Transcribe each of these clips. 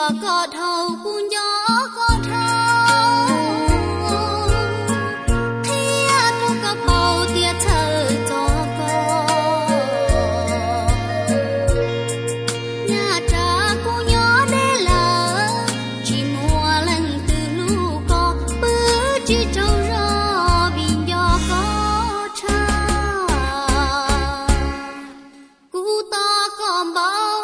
có thâu cũng gió có thâu thiên thu có bầu tia thơ cho con nhà trà cũng gió để lỡ chỉ mùa lần từ lu có bữa chỉ trâu rò bình gió có cha cú to còn bao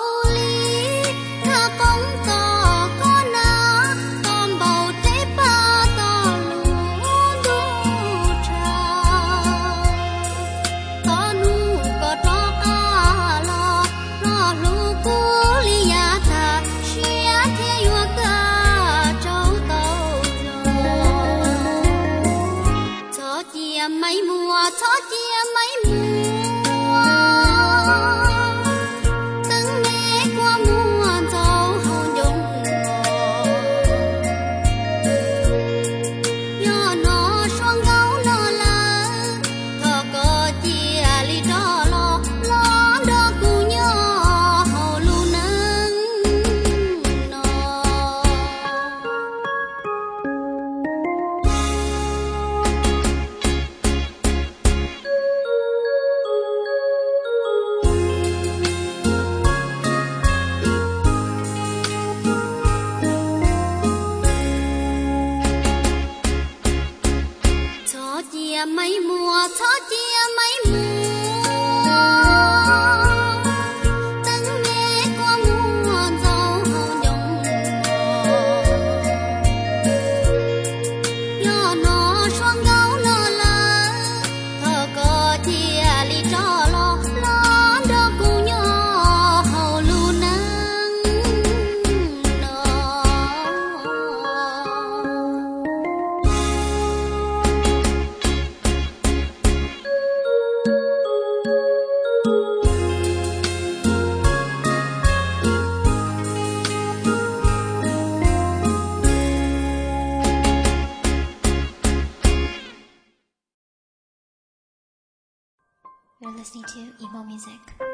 mấy mùa thó chia mấy mùa từng nghe qua mùa dâu hầu nhung do nó xoang gấu nó lỡ thọ có chia ly đó lo đó cu nhớ hầu lu nâng nó chia mấy mùa thó chia mấy mùa từng nghe qua mùa dâu hầu nhung do nó xoang gấu nó lỡ thơ có chia ly cho lo đó cu nhớ hầu lu nâng nó You're listening to Emo Music.